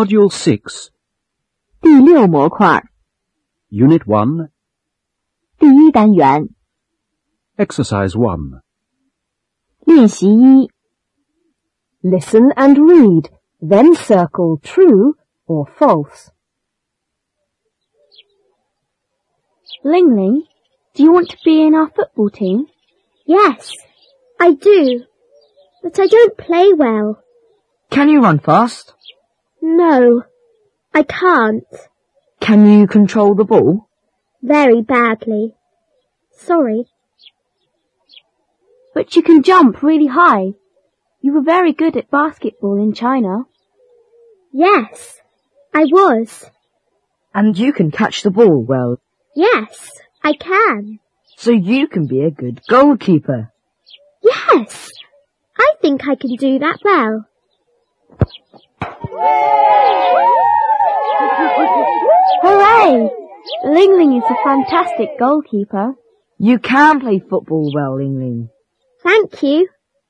Module 6, 第6模块 Unit 1, 第1单元 Exercise 1. 练习1 Listen and read, then circle true or false. Ling Ling, do you want to be in our football team? Yes, I do, but I don't play well. Can you run fast? No, I can't. Can you control the ball? Very badly. Sorry. But you can jump really high. You were very good at basketball in China. Yes, I was. And you can catch the ball well, Yes, I can. so you can be a good goalkeeper. Yes, I think I can do that well. Hooray! Ling Ling is a fantastic goalkeeper. You can play football well, Ling Ling. Thank you.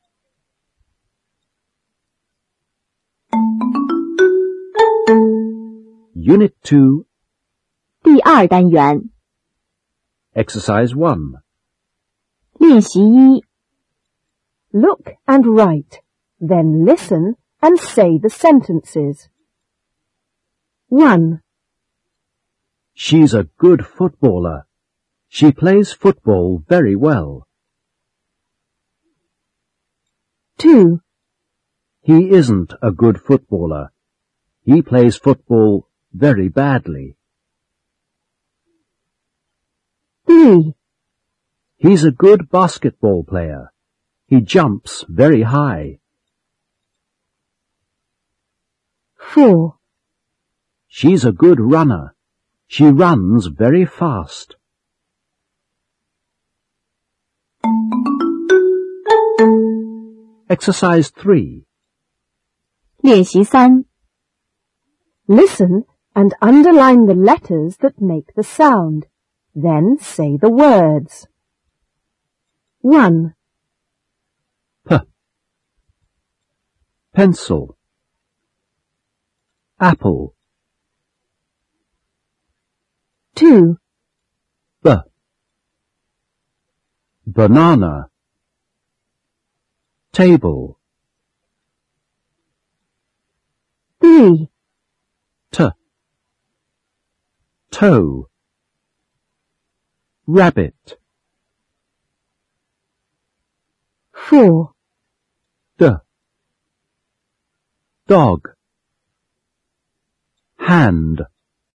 Unit 2, 第2单元 Exercise 1. 练习1 Look and write, then listen and say the sentences. 1. She's a good footballer. She plays football very well. 2. He isn't a good footballer. He plays football very badly. 3. He's a good basketball player. He jumps very high. 4. She's a good runner. She runs very fast. Exercise 3. 练习3 Listen and underline the letters that make the sound. Then say the words. 1. P. Pencil. Apple. 2. B. Banana. Table. 3. T. Toe. Rabbit. 4. D. Dog. Hand.